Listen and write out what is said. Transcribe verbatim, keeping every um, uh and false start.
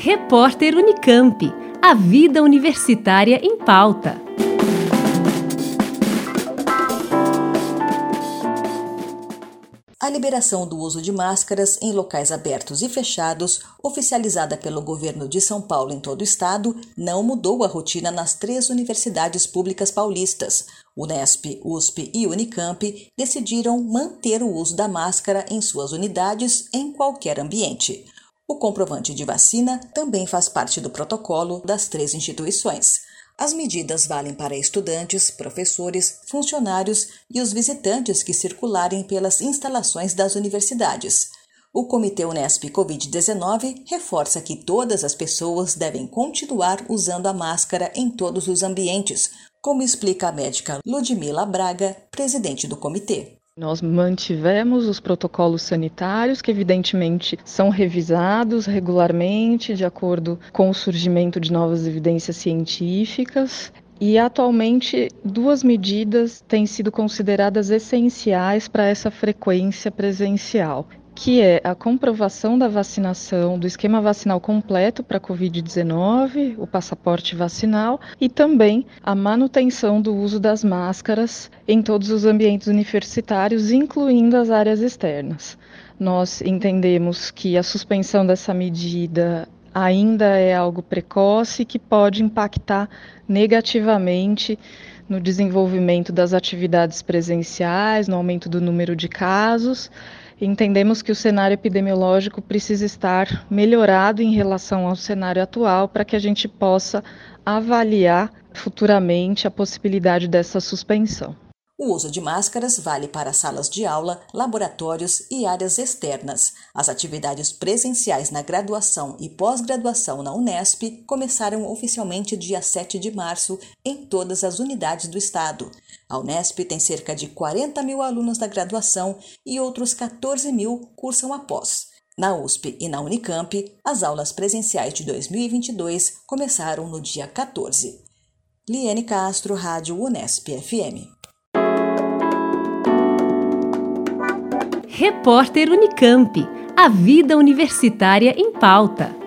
Repórter Unicamp. A vida universitária em pauta. A liberação do uso de máscaras em locais abertos e fechados, oficializada pelo governo de São Paulo em todo o estado, não mudou a rotina nas três universidades públicas paulistas. Unesp, U S P e Unicamp decidiram manter o uso da máscara em suas unidades em qualquer ambiente. O comprovante de vacina também faz parte do protocolo das três instituições. As medidas valem para estudantes, professores, funcionários e os visitantes que circularem pelas instalações das universidades. O Comitê Unesp covid dezenove reforça que todas as pessoas devem continuar usando a máscara em todos os ambientes, como explica a médica Ludmila Braga, presidente do comitê. Nós mantivemos os protocolos sanitários, que evidentemente são revisados regularmente de acordo com o surgimento de novas evidências científicas. E atualmente duas medidas têm sido consideradas essenciais para essa frequência presencial, que é a comprovação da vacinação, do esquema vacinal completo para covid dezenove, o passaporte vacinal, e também a manutenção do uso das máscaras em todos os ambientes universitários, incluindo as áreas externas. Nós entendemos que a suspensão dessa medida ainda é algo precoce que pode impactar negativamente no desenvolvimento das atividades presenciais, no aumento do número de casos. Entendemos que o cenário epidemiológico precisa estar melhorado em relação ao cenário atual para que a gente possa avaliar futuramente a possibilidade dessa suspensão. O uso de máscaras vale para salas de aula, laboratórios e áreas externas. As atividades presenciais na graduação e pós-graduação na Unesp começaram oficialmente dia sete de março em todas as unidades do estado. A Unesp tem cerca de quarenta mil alunos da graduação e outros catorze mil cursam a pós. Na U S P e na Unicamp, as aulas presenciais de dois mil e vinte e dois começaram no dia quatorze. Liane Castro, Rádio Unesp F M. Repórter Unicamp. A vida universitária em pauta.